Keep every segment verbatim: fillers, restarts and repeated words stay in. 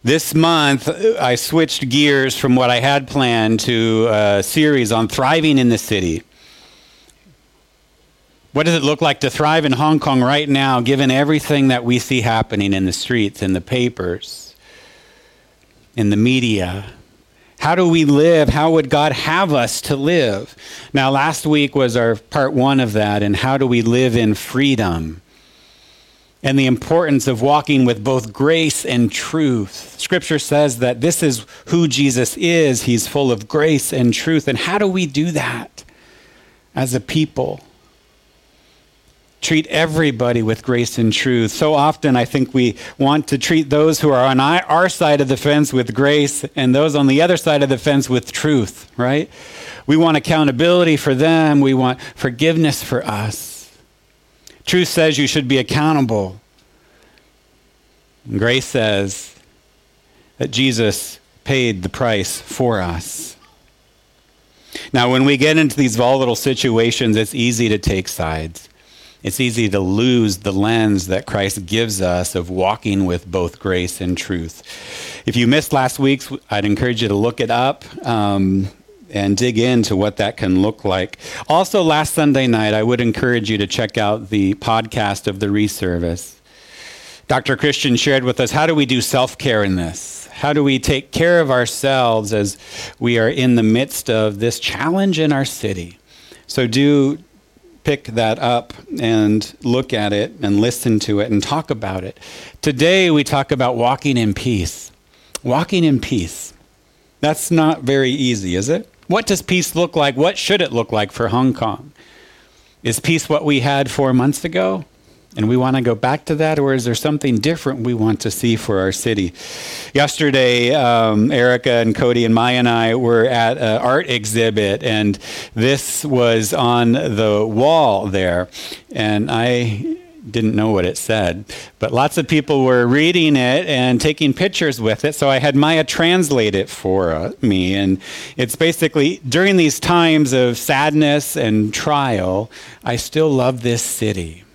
This month, I switched gears from what I had planned to a series on thriving in the city. What does it look like to thrive in Hong Kong right now, given everything that we see happening in the streets, in the papers, in the media? How do we live? How would God have us to live? Now, last week was our part one of that, and how do we live in freedom? And the importance of walking with both grace and truth. Scripture says that this is who Jesus is. He's full of grace and truth. And how do we do that as a people? Treat everybody with grace and truth. So often I think we want to treat those who are on our side of the fence with grace and those on the other side of the fence with truth, right? We want accountability for them. We want forgiveness for us. Truth says you should be accountable. And grace says that Jesus paid the price for us. Now, when we get into these volatile situations, it's easy to take sides. It's easy to lose the lens that Christ gives us of walking with both grace and truth. If you missed last week's, I'd encourage you to look it up. Um, and dig into what that can look like. Also, last Sunday night, I would encourage you to check out the podcast of the Reservice. Doctor Christian shared with us, how do we do self-care in this? How do we take care of ourselves as we are in the midst of this challenge in our city? So do pick that up and look at it and listen to it and talk about it. Today, we talk about walking in peace. Walking in peace. That's not very easy, is it? What does peace look like? What should it look like for Hong Kong? Is peace what we had four months ago? And we want to go back to that? Or is there something different we want to see for our city? Yesterday, um, Erica and Cody and Maya and I were at an art exhibit, and this was on the wall there. And I didn't know what it said, but lots of people were reading it and taking pictures with it, so I had Maya translate it for uh, me. And it's basically, during these times of sadness and trial, I still love this city.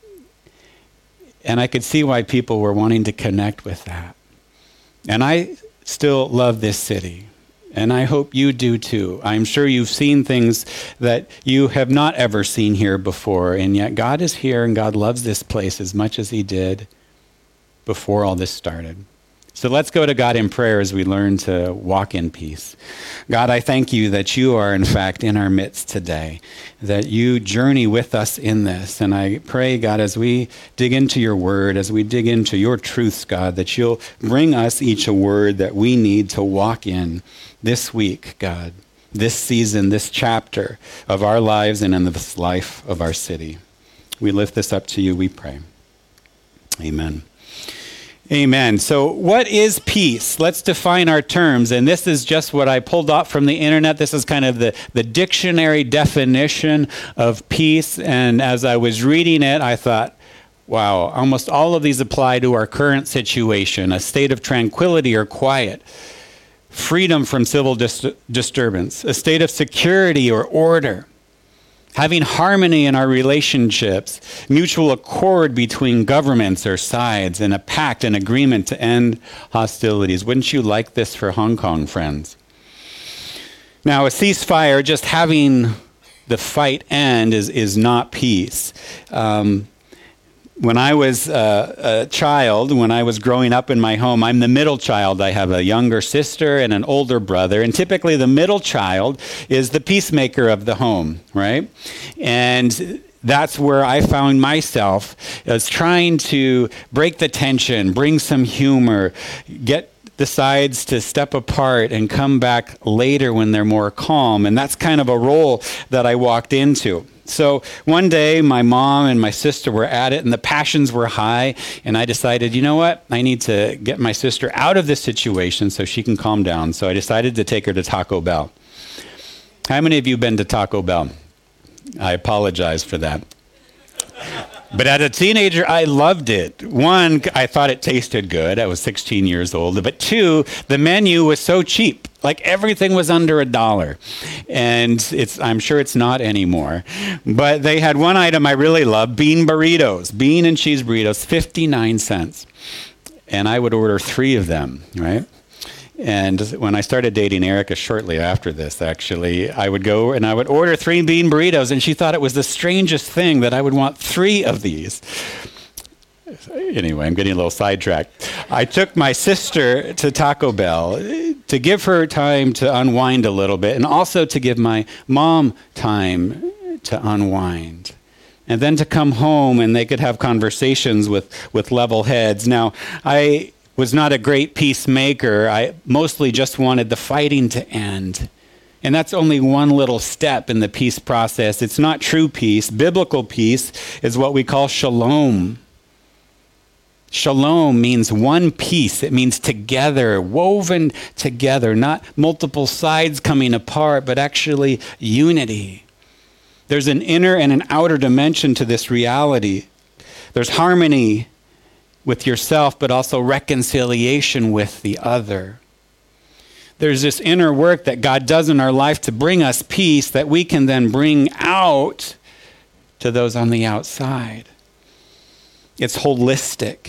And I could see why people were wanting to connect with that. And I still love this city. And I hope you do too. I'm sure you've seen things that you have not ever seen here before. And yet God is here and God loves this place as much as he did before all this started. So let's go to God in prayer as we learn to walk in peace. God, I thank you that you are in fact in our midst today, that you journey with us in this. And I pray, God, as we dig into your word, as we dig into your truths, God, that you'll bring us each a word that we need to walk in this week, God, this season, this chapter of our lives and in this life of our city. We lift this up to you, we pray. Amen. Amen. So what is peace? Let's define our terms. And this is just what I pulled off from the internet. This is kind of the, the dictionary definition of peace. And as I was reading it, I thought, wow, almost all of these apply to our current situation, a state of tranquility or quiet, freedom from civil dis- disturbance, a state of security or order, having harmony in our relationships, mutual accord between governments or sides, and a pact, an agreement to end hostilities. Wouldn't you like this for Hong Kong, friends? Now, a ceasefire, just having the fight end, is, is not peace. Um, When I was uh, a child, when I was growing up in my home, I'm the middle child. I have a younger sister and an older brother. And typically the middle child is the peacemaker of the home, right? And that's where I found myself, as trying to break the tension, bring some humor, get the sides to step apart and come back later when they're more calm. And that's kind of a role that I walked into. So one day, my mom and my sister were at it, and the passions were high, and I decided, you know what? I need to get my sister out of this situation so she can calm down. So I decided to take her to Taco Bell. How many of you have been to Taco Bell? I apologize for that. But as a teenager, I loved it. One, I thought it tasted good. I was sixteen years old. But two, the menu was so cheap. Like everything was under a dollar. And it's I'm sure it's not anymore. But they had one item I really loved, bean burritos. Bean and cheese burritos, fifty-nine cents. and I would order three of them, right? And when I started dating Erica shortly after this, actually, I would go and I would order three bean burritos, and she thought it was the strangest thing that I would want three of these. Anyway, I'm getting a little sidetracked. I took my sister to Taco Bell to give her time to unwind a little bit, and also to give my mom time to unwind. And then to come home and they could have conversations with, with level heads. Now, I was not a great peacemaker. I mostly just wanted the fighting to end. And that's only one little step in the peace process. It's not true peace. Biblical peace is what we call shalom. Shalom means one piece. It means together, woven together, not multiple sides coming apart, but actually unity. There's an inner and an outer dimension to this reality. There's harmony with yourself, but also reconciliation with the other. There's this inner work that God does in our life to bring us peace that we can then bring out to those on the outside. It's holistic.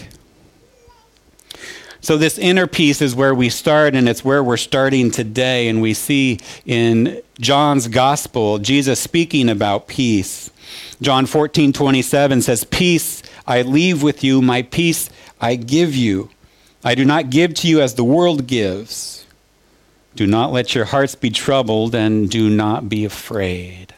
So this inner peace is where we start, and it's where we're starting today. And we see in John's gospel, Jesus speaking about peace. John fourteen twenty-seven says, "Peace I leave with you, my peace I give you. I do not give to you as the world gives. Do not let your hearts be troubled, and do not be afraid."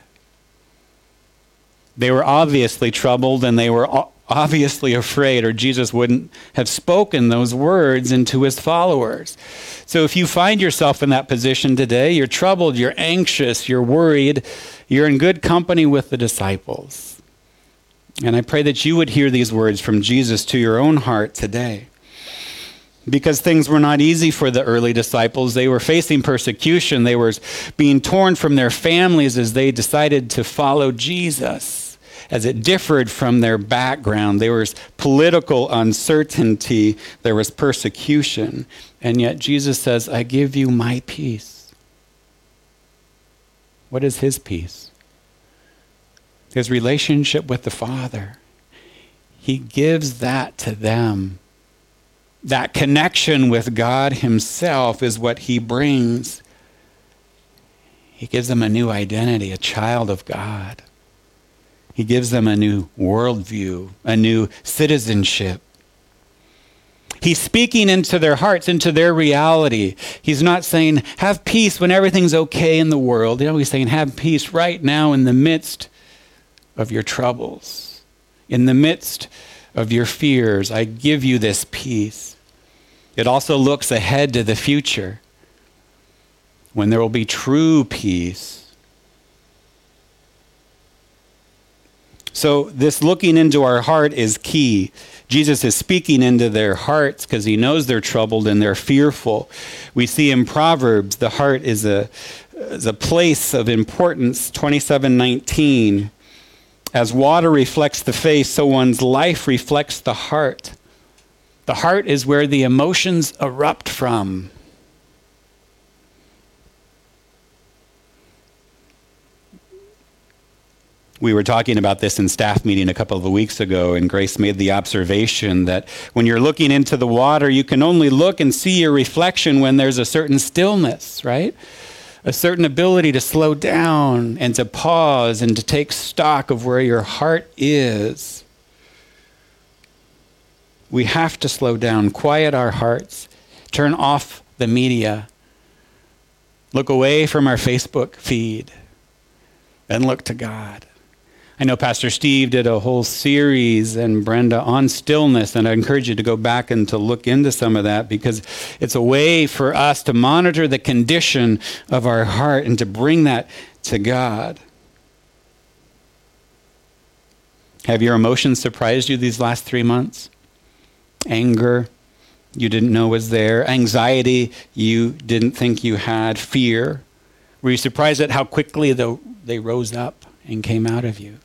They were obviously troubled, and they were obviously afraid, or Jesus wouldn't have spoken those words into his followers. So if you find yourself in that position today, you're troubled, you're anxious, you're worried, you're in good company with the disciples. And I pray that you would hear these words from Jesus to your own heart today. Because things were not easy for the early disciples. They were facing persecution. They were being torn from their families as they decided to follow Jesus, as it differed from their background. There was political uncertainty. There was persecution. And yet Jesus says, "I give you my peace." What is his peace? His relationship with the Father. He gives that to them. That connection with God himself is what he brings. He gives them a new identity, a child of God. He gives them a new worldview, a new citizenship. He's speaking into their hearts, into their reality. He's not saying, have peace when everything's okay in the world. You know, he's saying, have peace right now in the midst of your troubles, in the midst of your fears. I give you this peace. It also looks ahead to the future, when there will be true peace. So this looking into our heart is key. Jesus is speaking into their hearts because he knows they're troubled and they're fearful. We see in Proverbs, the heart is a, is a place of importance. twenty-seven nineteen. As water reflects the face, so one's life reflects the heart. The heart is where the emotions erupt from. We were talking about this in staff meeting a couple of weeks ago, and Grace made the observation that when you're looking into the water, you can only look and see your reflection when there's a certain stillness, right? A certain ability to slow down and to pause and to take stock of where your heart is. We have to slow down, quiet our hearts, turn off the media, look away from our Facebook feed, and look to God. I know Pastor Steve did a whole series, and Brenda, on stillness, and I encourage you to go back and to look into some of that, because it's a way for us to monitor the condition of our heart and to bring that to God. Have your emotions surprised you these last three months? Anger you didn't know was there. Anxiety you didn't think you had. Fear. Were you surprised at how quickly they rose up and came out of you?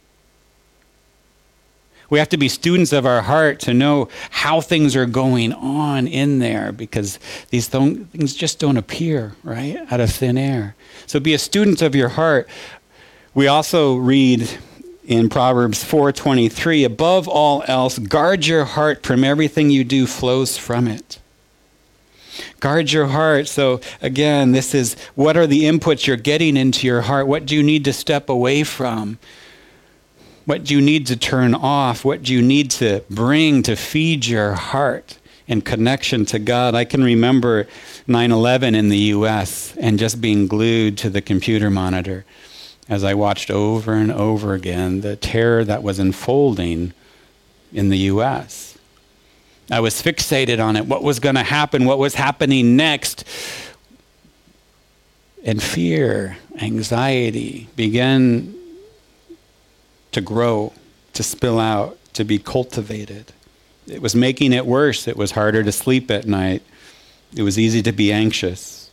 We have to be students of our heart to know how things are going on in there, because these th- things just don't appear, right, out of thin air. So be a student of your heart. We also read in Proverbs four twenty-three, above all else, guard your heart, from everything you do flows from it. Guard your heart. So again, this is, what are the inputs you're getting into your heart? What do you need to step away from? What do you need to turn off? What do you need to bring to feed your heart in connection to God? I can remember nine eleven in the U S and just being glued to the computer monitor as I watched over and over again the terror that was unfolding in the U S. I was fixated on it, what was going to happen, what was happening next. And fear, anxiety began to grow, to spill out, to be cultivated. It was making it worse. It was harder to sleep at night. It was easy to be anxious.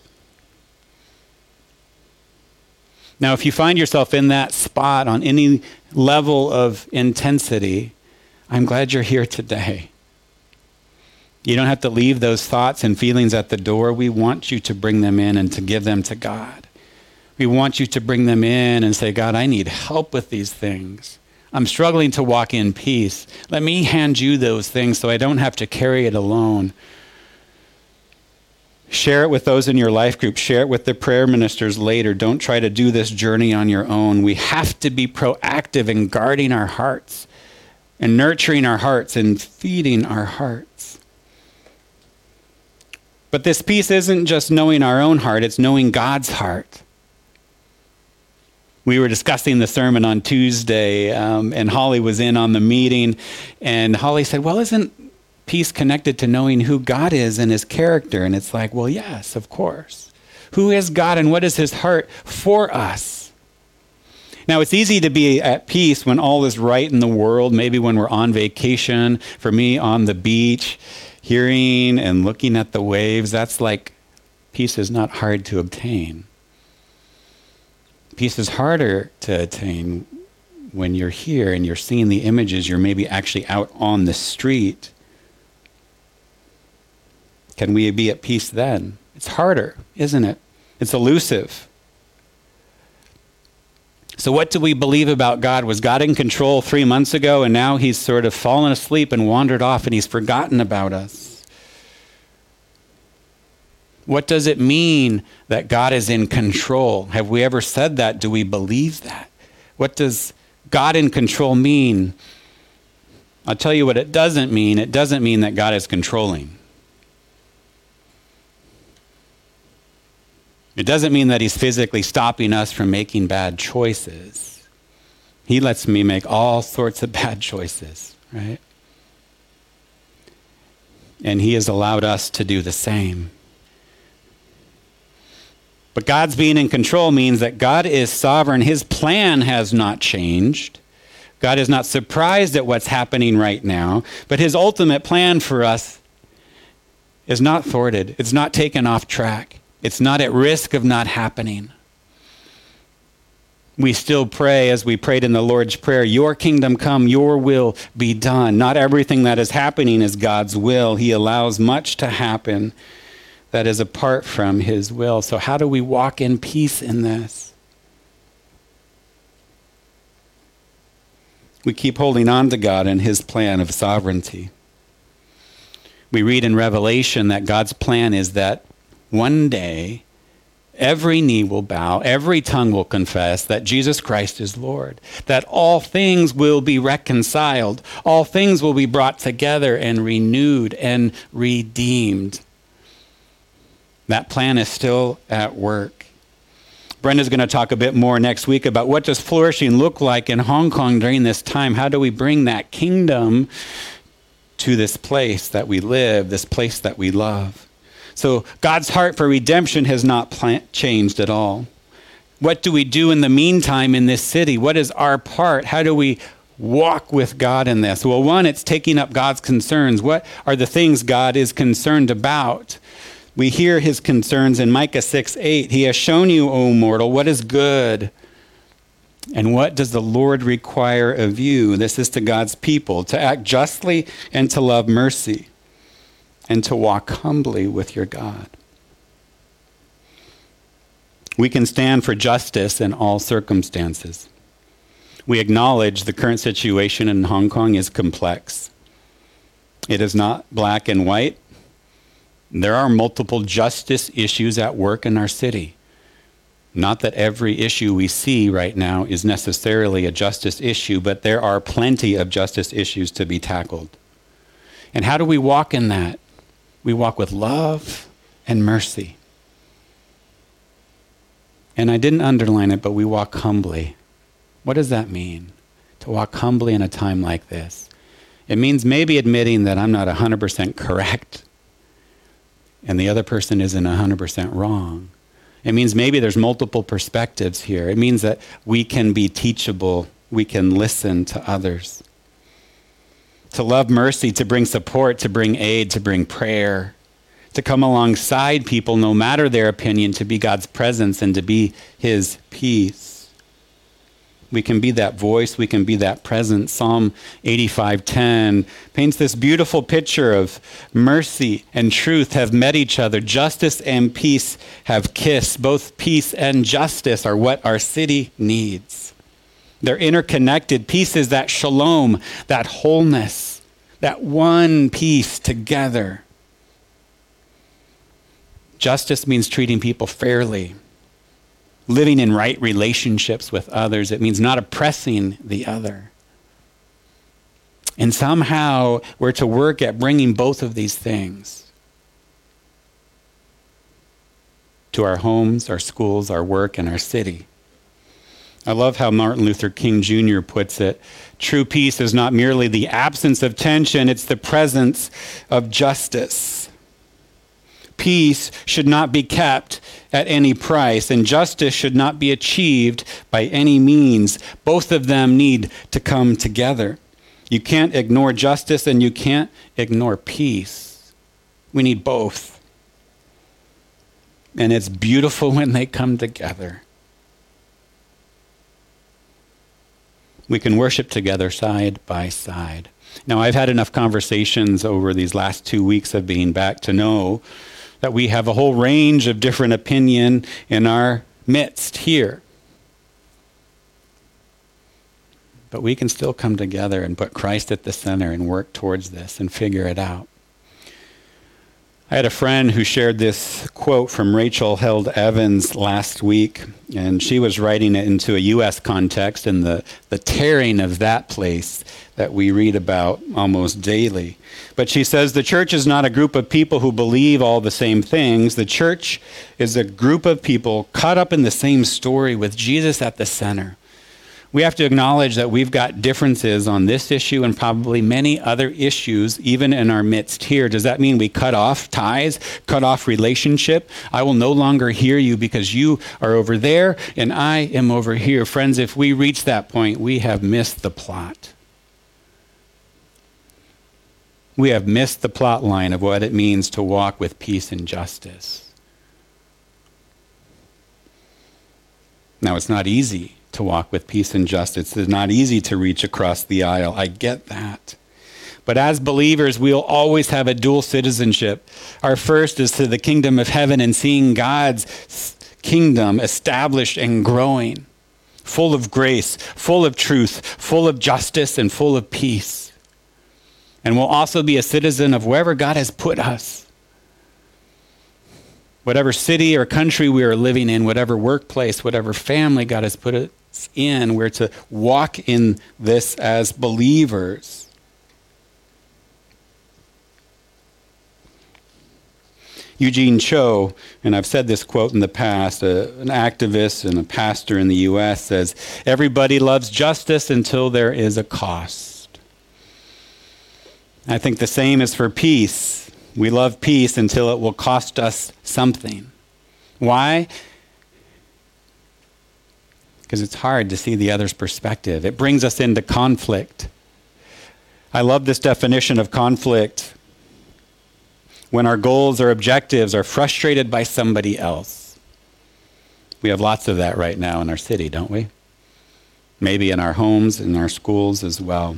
Now, if you find yourself in that spot on any level of intensity, I'm glad you're here today. You don't have to leave those thoughts and feelings at the door. We want you to bring them in and to give them to God. We want you to bring them in and say, God, I need help with these things. I'm struggling to walk in peace. Let me hand you those things so I don't have to carry it alone. Share it with those in your life group. Share it with the prayer ministers later. Don't try to do this journey on your own. We have to be proactive in guarding our hearts and nurturing our hearts and feeding our hearts. But this peace isn't just knowing our own heart, it's knowing God's heart. We were discussing the sermon on Tuesday, um, and Holly was in on the meeting, and Holly said, well, isn't peace connected to knowing who God is and his character? And it's like, well, yes, of course. Who is God and what is his heart for us? Now, it's easy to be at peace when all is right in the world, maybe when we're on vacation, for me, on the beach, hearing and looking at the waves. That's like, peace is not hard to obtain. Peace is harder to attain when you're here and you're seeing the images, you're maybe actually out on the street. Can we be at peace then? It's harder, isn't it? It's elusive. So what do we believe about God? Was God in control three months ago and now he's sort of fallen asleep and wandered off and he's forgotten about us? What does it mean that God is in control? Have we ever said that? Do we believe that? What does God in control mean? I'll tell you what it doesn't mean. It doesn't mean that God is controlling. It doesn't mean that he's physically stopping us from making bad choices. He lets me make all sorts of bad choices, right? And he has allowed us to do the same. But God's being in control means that God is sovereign. His plan has not changed. God is not surprised at what's happening right now, but his ultimate plan for us is not thwarted. It's not taken off track. It's not at risk of not happening. We still pray, as we prayed in the Lord's Prayer, your kingdom come, your will be done. Not everything that is happening is God's will. He allows much to happen that is apart from his will. So how do we walk in peace in this? We keep holding on to God and his plan of sovereignty. We read in Revelation that God's plan is that one day, every knee will bow, every tongue will confess that Jesus Christ is Lord, that all things will be reconciled, all things will be brought together and renewed and redeemed. That plan is still at work. Brenda's going to talk a bit more next week about what does flourishing look like in Hong Kong during this time. How do we bring that kingdom to this place that we live, this place that we love? So God's heart for redemption has not plant changed at all. What do we do in the meantime in this city? What is our part? How do we walk with God in this? Well, one, it's taking up God's concerns. What are the things God is concerned about? We hear his concerns in Micah six eight. He has shown you, O mortal, what is good. And what does the Lord require of you? This is to God's people, to act justly and to love mercy, and to walk humbly with your God. We can stand for justice in all circumstances. We acknowledge the current situation in Hong Kong is complex. It is not black and white. There are multiple justice issues at work in our city. Not that every issue we see right now is necessarily a justice issue, but there are plenty of justice issues to be tackled. And how do we walk in that? We walk with love and mercy. And I didn't underline it, but we walk humbly. What does that mean? To walk humbly in a time like this. It means maybe admitting that I'm not one hundred percent correct and the other person isn't one hundred percent wrong. It means maybe there's multiple perspectives here. It means that we can be teachable. We can listen to others. To love mercy, to bring support, to bring aid, to bring prayer, to come alongside people no matter their opinion, to be God's presence and to be his peace. We can be that voice, we can be that presence. Psalm eighty-five ten paints this beautiful picture of mercy and truth have met each other. Justice and peace have kissed. Both peace and justice are what our city needs. They're interconnected. Peace is that shalom, that wholeness, that one piece together. Justice means treating people fairly, living in right relationships with others. It means not oppressing the other. And somehow we're to work at bringing both of these things to our homes, our schools, our work, and our city. I love how Martin Luther King Junior puts it. True peace is not merely the absence of tension, it's the presence of justice. Peace should not be kept at any price, and justice should not be achieved by any means. Both of them need to come together. You can't ignore justice and you can't ignore peace. We need both. And it's beautiful when they come together. We can worship together side by side. Now, I've had enough conversations over these last two weeks of being back to know that we have a whole range of different opinion in our midst here. But we can still come together and put Christ at the center and work towards this and figure it out. I had a friend who shared this quote from Rachel Held Evans last week, and she was writing it into a U S context and the, the tearing of that place that we read about almost daily. But she says the church is not a group of people who believe all the same things. The church is a group of people caught up in the same story with Jesus at the center. We have to acknowledge that we've got differences on this issue and probably many other issues, even in our midst here. Does that mean we cut off ties, cut off relationship? I will no longer hear you because you are over there and I am over here. Friends, if we reach that point, we have missed the plot. We have missed the plot line of what it means to walk with peace and justice. Now, it's not easy to walk with peace and justice. It's not easy to reach across the aisle. I get that. But as believers, we'll always have a dual citizenship. Our first is to the kingdom of heaven and seeing God's kingdom established and growing, full of grace, full of truth, full of justice, and full of peace. And we'll also be a citizen of wherever God has put us. Whatever city or country we are living in, whatever workplace, whatever family God has put us in, we're to walk in this as believers. Eugene Cho, and I've said this quote in the past, a, an activist and a pastor in the U S says, "Everybody loves justice until there is a cost." I think the same is for peace. We love peace until it will cost us something. Why? Because it's hard to see the other's perspective. It brings us into conflict. I love this definition of conflict. When our goals or objectives are frustrated by somebody else. We have lots of that right now in our city, don't we? Maybe in our homes, in our schools as well.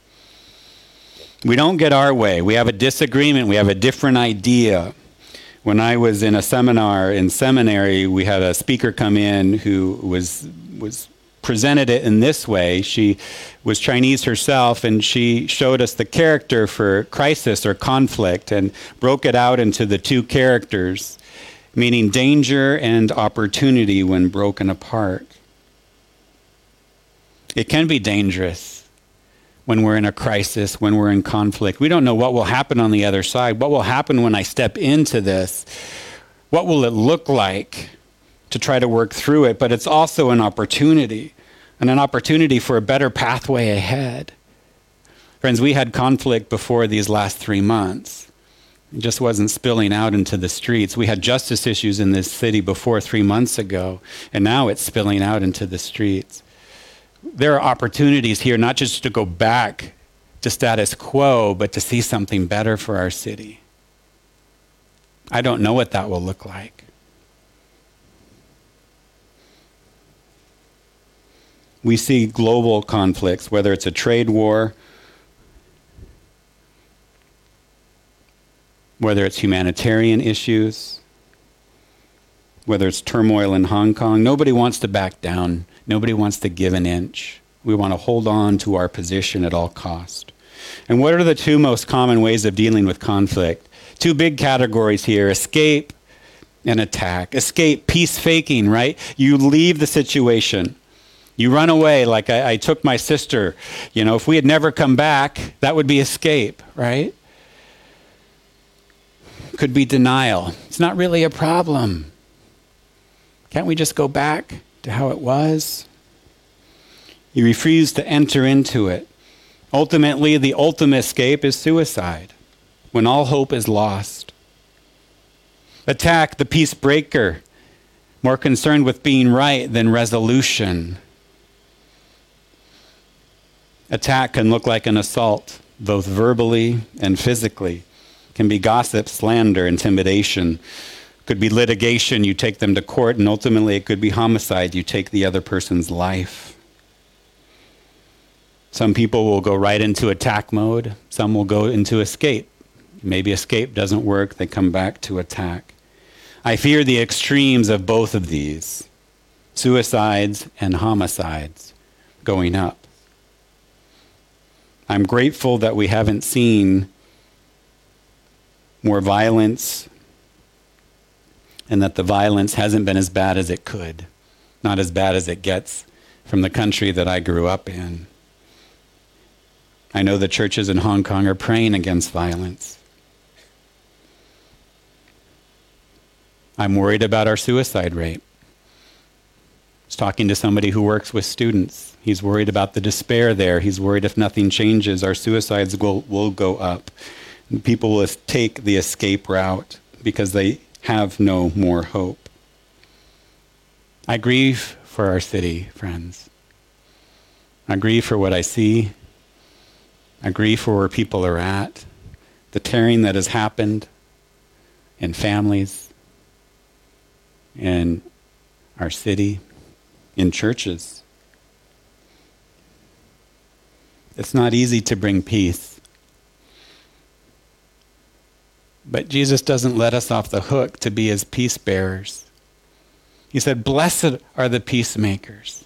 We don't get our way. We have a disagreement. We have a different idea. When I was in a seminar in seminary, we had a speaker come in who was was presented it in this way. She was Chinese herself, and she showed us the character for crisis or conflict and broke it out into the two characters, meaning danger and opportunity when broken apart. It can be dangerous when we're in a crisis, when we're in conflict. We don't know what will happen on the other side. What will happen when I step into this? What will it look like to try to work through it? But it's also an opportunity, and an opportunity for a better pathway ahead. Friends, we had conflict before these last three months. It just wasn't spilling out into the streets. We had justice issues in this city before three months ago, and now it's spilling out into the streets. There are opportunities here not just to go back to status quo, but to see something better for our city. I don't know what that will look like. We see global conflicts, whether it's a trade war, whether it's humanitarian issues, whether it's turmoil in Hong Kong. Nobody wants to back down. Nobody wants to give an inch. We want to hold on to our position at all cost. And what are the two most common ways of dealing with conflict? Two big categories here: escape and attack. Escape, peace faking, right? You leave the situation. You run away, like I, I took my sister. You know, if we had never come back, that would be escape, right? Could be denial. It's not really a problem. Can't we just go back to how it was? You refuse to enter into it. Ultimately, the ultimate escape is suicide, when all hope is lost. Attack, the peace breaker, more concerned with being right than resolution. Attack can look like an assault, both verbally and physically. Can be gossip, slander, intimidation. Could be litigation, you take them to court, and ultimately it could be homicide, you take the other person's life. Some people will go right into attack mode. Some will go into escape. Maybe escape doesn't work, they come back to attack. I fear the extremes of both of these, suicides and homicides, going up. I'm grateful that we haven't seen more violence, and that the violence hasn't been as bad as it could, not as bad as it gets from the country that I grew up in. I know the churches in Hong Kong are praying against violence. I'm worried about our suicide rate. I was talking to somebody who works with students. He's worried about the despair there. He's worried if nothing changes, our suicides will, will go up. And people will take the escape route because they have no more hope. I grieve for our city, friends. I grieve for what I see. I grieve for where people are at, the tearing that has happened in families, in our city, in churches. It's not easy to bring peace. But Jesus doesn't let us off the hook to be his peace bearers. He said, "Blessed are the peacemakers."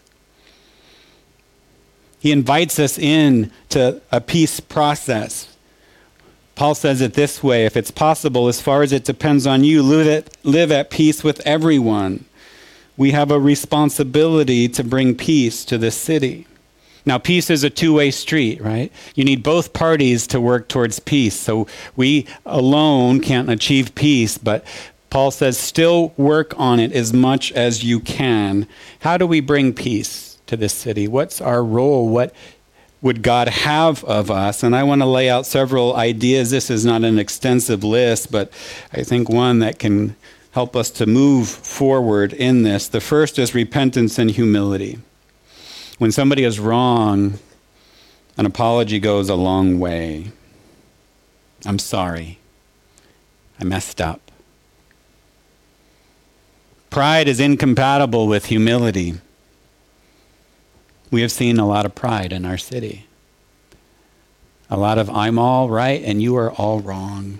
He invites us in to a peace process. Paul says it this way: if it's possible, as far as it depends on you, live at, live at peace with everyone. We have a responsibility to bring peace to this city. Now, peace is a two-way street, right? You need both parties to work towards peace. So we alone can't achieve peace, but Paul says still work on it as much as you can. How do we bring peace to this city? What's our role? What would God have of us? And I want to lay out several ideas. This is not an extensive list, but I think one that can help us to move forward in this. The first is repentance and humility. When somebody is wrong, an apology goes a long way. I'm sorry. I messed up. Pride is incompatible with humility. We have seen a lot of pride in our city. A lot of I'm all right and you are all wrong.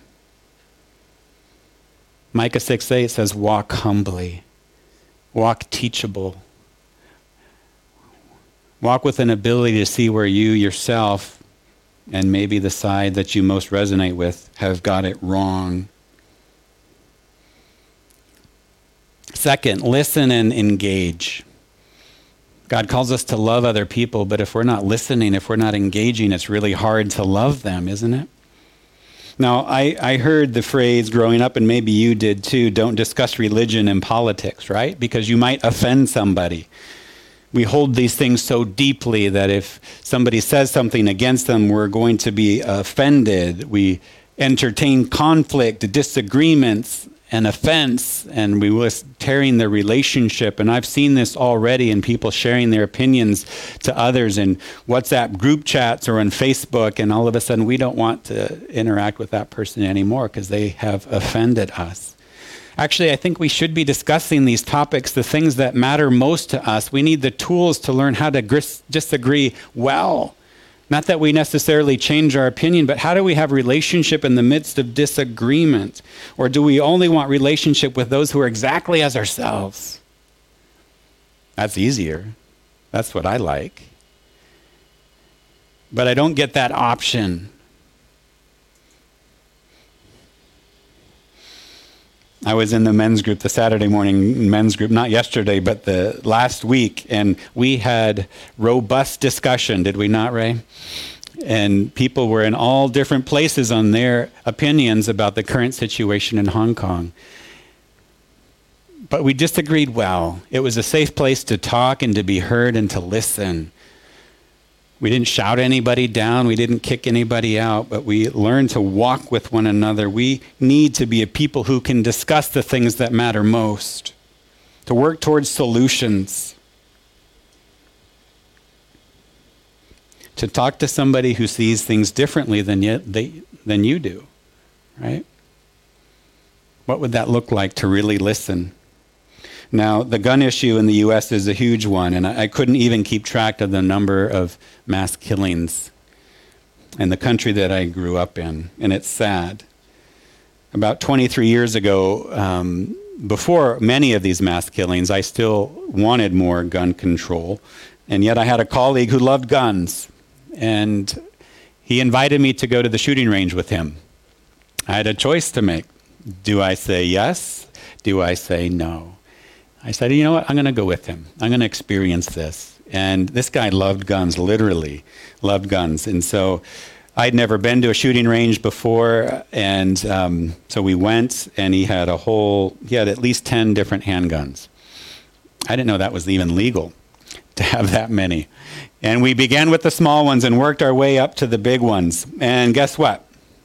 Micah six eight says, walk humbly, walk teachable. Walk with an ability to see where you yourself, and maybe the side that you most resonate with, have got it wrong. Second, listen and engage. God calls us to love other people, but if we're not listening, if we're not engaging, it's really hard to love them, isn't it? Now, I, I heard the phrase growing up, and maybe you did too, don't discuss religion and politics, right? Because you might offend somebody. We hold these things so deeply that if somebody says something against them, we're going to be offended. We entertain conflict, disagreements, and offense, and we was tearing the relationship. And I've seen this already in people sharing their opinions to others in WhatsApp group chats or on Facebook, and all of a sudden we don't want to interact with that person anymore because they have offended us. Actually, I think we should be discussing these topics, the things that matter most to us. We need the tools to learn how to gris- disagree well. Not that we necessarily change our opinion, but how do we have relationship in the midst of disagreement? Or do we only want relationship with those who are exactly as ourselves? That's easier. That's what I like. But I don't get that option. I was in the men's group, the Saturday morning men's group, not yesterday, but the last week, and we had robust discussion, did we not, Ray? And people were in all different places on their opinions about the current situation in Hong Kong. But we disagreed well. It was a safe place to talk and to be heard and to listen. We didn't shout anybody down. We didn't kick anybody out, but we learned to walk with one another. We need to be a people who can discuss the things that matter most, to work towards solutions, to talk to somebody who sees things differently than you, they, than you do, right? What would that look like to really listen? Now, the gun issue in the U S is a huge one, and I, I couldn't even keep track of the number of mass killings in the country that I grew up in, and it's sad. About twenty-three years ago, um, before many of these mass killings, I still wanted more gun control, and yet I had a colleague who loved guns, and he invited me to go to the shooting range with him. I had a choice to make. Do I say yes? Do I say no? I said, you know what, I'm going to go with him. I'm going to experience this. And this guy loved guns, literally loved guns. And so I'd never been to a shooting range before, and um, so we went, and he had a whole, he had at least ten different handguns. I didn't know that was even legal to have that many. And we began with the small ones and worked our way up to the big ones. And guess what?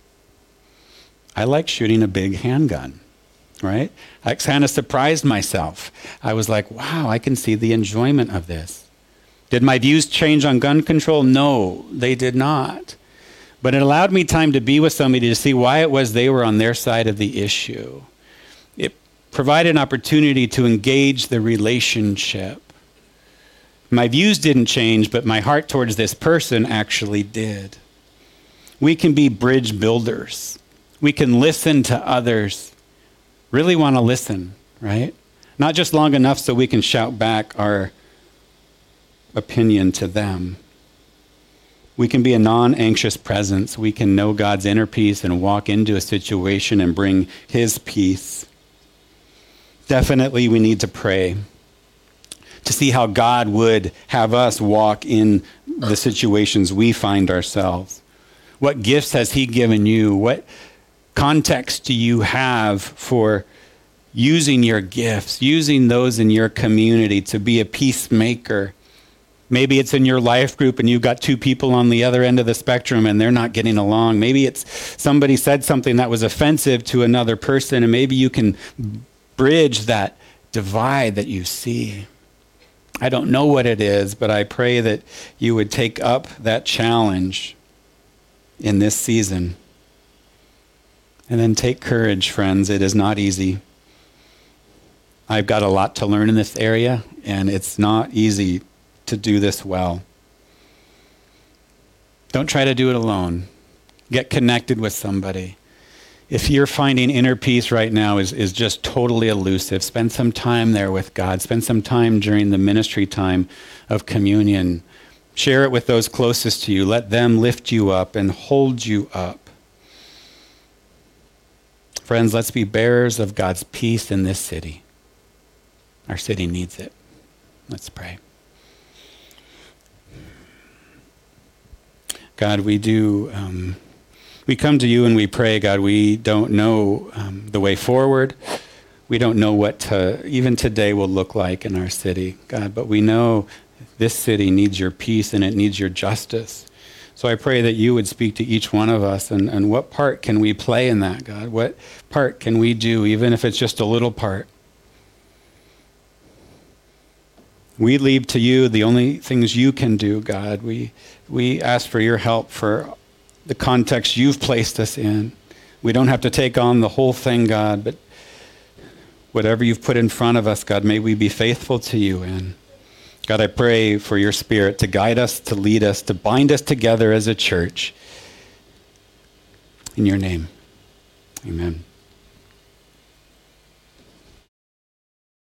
I like shooting a big handgun. Right? I kind of surprised myself. I was like, wow, I can see the enjoyment of this. Did my views change on gun control? No, they did not. But it allowed me time to be with somebody to see why it was they were on their side of the issue. It provided an opportunity to engage the relationship. My views didn't change, but my heart towards this person actually did. We can be bridge builders. We can listen to others. Really want to listen, right? Not just long enough so we can shout back our opinion to them. We can be a non-anxious presence. We can know God's inner peace and walk into a situation and bring his peace. Definitely we need to pray to see how God would have us walk in the situations we find ourselves. What gifts has he given you? What context do you have for using your gifts, using those in your community to be a peacemaker? Maybe it's in your life group and you've got two people on the other end of the spectrum and they're not getting along. Maybe it's somebody said something that was offensive to another person, and maybe you can bridge that divide that you see. I don't know what it is, but I pray that you would take up that challenge in this season. And then take courage, friends. It is not easy. I've got a lot to learn in this area, and it's not easy to do this well. Don't try to do it alone. Get connected with somebody. If you're finding inner peace right now is, is just totally elusive, spend some time there with God. Spend some time during the ministry time of communion Share it with those closest to you. Let them lift you up and hold you up. Friends, let's be bearers of God's peace in this city. Our city needs it. Let's pray. God, we do, um, we come to you and we pray, God, we don't know um, the way forward. We don't know what to, even today will look like in our city, God, but we know this city needs your peace and it needs your justice. So I pray that you would speak to each one of us, and, and what part can we play in that, God? What part can we do, even if it's just a little part? We leave to you the only things you can do, God. We, we ask for your help for the context you've placed us in. We don't have to take on the whole thing, God, but whatever you've put in front of us, God, may we be faithful to you in. God, I pray for your Spirit to guide us, to lead us, to bind us together as a church. In your name, amen.